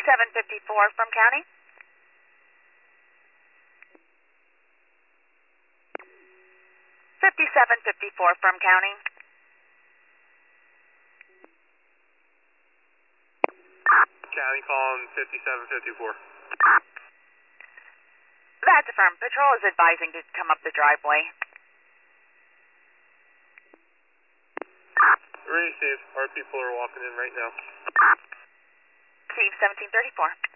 5754 from county. 5754 from county. County calling 5754. That's affirmed. Patrol is advising to come up the driveway. Receive. Our people are walking in right now. Receive 1734.